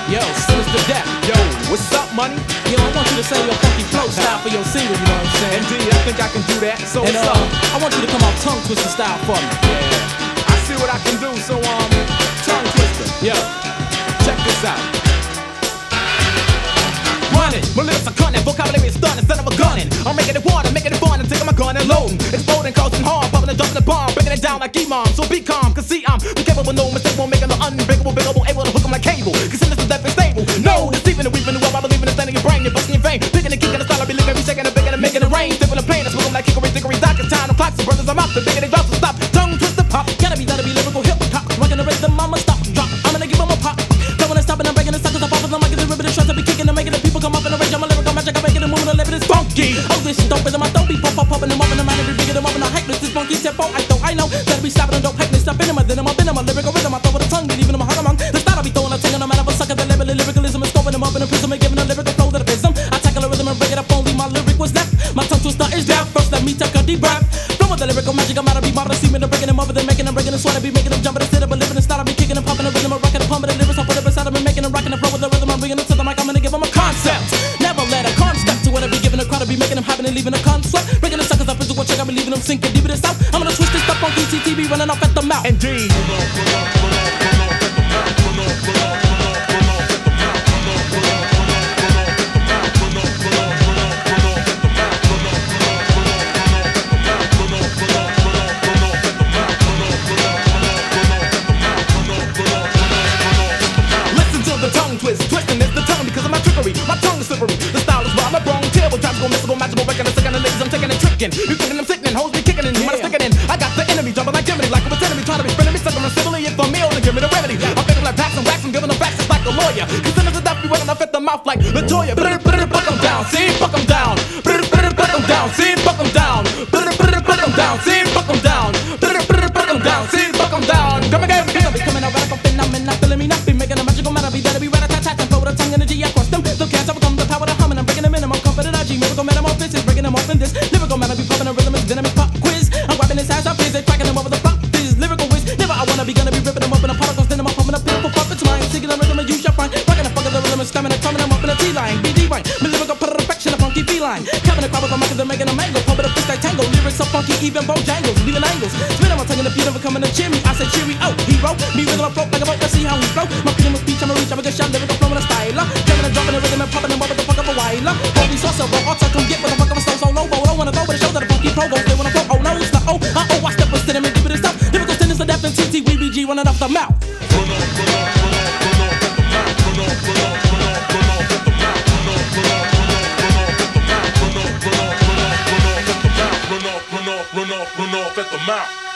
Yo, Sinister Death. Yo, what's up, money? Yo, I want you to say your funky flow style for your single, you know what I'm saying? Indeed, I think I can do that. So And what's up? I want you to come out tongue twister style for me. Yeah, I see what I can do. So tongue twister. Yo, Check this out. run it. My lips are cunning, vocabulary is stunning, son of a gunning. I'm making it water, making it fun, and taking my gun and loading. Exploding, causing harm, popping and dumping the bomb, breaking it down like Imam. So be calm, cause see I'm capable, no mistake, won't make it unbreakable, breakable, able to hook 'em like cable. Cause Sinister Death is stable. No, deceiving and weaving the web, I believe in the standing your brain, you're busting your vein. Picking and kicking the style, I be living every second, and bigger and making it rain. Sipping the pain, I smoke 'em like hickory, dickory, dock. It's time to clock, so brothers, I'm up. The bigger they drop, so stop. Tongue twister pop. Gotta be lyrical hip hop. Rockin' the rhythm, I'ma stop, drop. I'm gonna give 'em a pop. Don't wanna stop and I'm breaking the suckers, I'm popping them, making the ribbon, the shreds, I be kicking and making the people come up in the rage. I'm a lyrical magic, I'm making the movement, the living is funky. Oh, this shit dope, rhythm, I don't be popping them up in the mind, every bigger them up in the hype. This funky tempo, I know that be stopping and don't hype me, stop in them, then I'm up in them, a lyrical rhythm, I throw with a tongue, leaving them a hug among. The style I be throwing, I take them out of a sucker, the level of lyricalism is throwing them up in a prism and giving a lyrical flow that a prism. I tackle a rhythm and break it up, only my lyric was left. My tongue twister is deaf, first let me take a deep breath. Flow with the lyrical magic, I'm out to be model, see me, and breaking them up, and then making them, breaking them, sweat, I be making them jump, instead of a living in style, I be kicking and popping the rhythm, and rocking the pump, and the lyrics, I put it beside them, and making them rocking the flow with the rhythm, I'm bringing it to the mic, I'm gonna give them a concept. Never let a concept to what I be giving a crowd, I be making them happen and leaving a concept. Breaking the suckers up into a check, I be leaving them sinking deep in the south. I'm gonna twist this stuff on DCTV, running off at the mouth. Indeed. Listen to the tongue twist, twisting is the tongue because of my trickery. My tongue is slippery, the style is wild, I'm wrong, terrible, tragical, missable, magical, wrecking, and sickening, ladies, I'm taking and tricking. You thinking I'm sickening, hoes be kicking in, you might stick it in. I got the enemy jumping like Jiminy, like a enemy trying to be friendly, sucking on civilly. If I'm ill, then give me the remedy. I'm thinking like Pax and wax, I'm giving them facts just like a lawyer. Cause then there's a death be running off at the mouth like Latoya. Buck 'em down, see, buck 'em down. Buck 'em down, see, buck 'em down. Buck 'em down, see, buck 'em down. Buck 'em down, see, buck 'em down. Come again, I be coming out radical, phenomenal, feeling me not be making a magical matter, be that be right at and throw the tongue energy across them. So can't overcome the power of humming, I'm breaking them in, I'm confident, I G, miracle metamorphosis, breaking them off in this lyrical matter, be popping a rhythm, it's venomous pop quiz. I'm wiping his ass up, is it cracking them over the pop? This lyrical whiz, never I wanna be gonna be ripping them up in a particles, then I'm pumping up pitiful puppets, mine, singing the rhythm, and you shall find, rocking the fuck of the rhythm, and slamming and crumbing them up in a T-line, BD line, my lyrical perfection, a funky feline, coming across with a mic, they're making a mango, pumping up this like tango, lyrics so funky, even bojangles, leaving angles, spinning my tongue in the beat of it, coming to cheer me, I say cheery, oh, hero, me rhythm, I float like a boat, let's see how we flow, my freedom of speech, I'm a reach, I'm a good shot, lyrical flow in a styler, jumping and dropping the rhythm and popping them up with the fuck of a whiler, holy sauce, a raw auto, come get with the fuck of a so lobo, I don't wanna go, but it shows that a funky pro goes, they wanna flow, oh no, it's not, I step a sitting and give it a stop, lyrical sentence of death and TT, WBG running off the mouth. Run off at the mouth.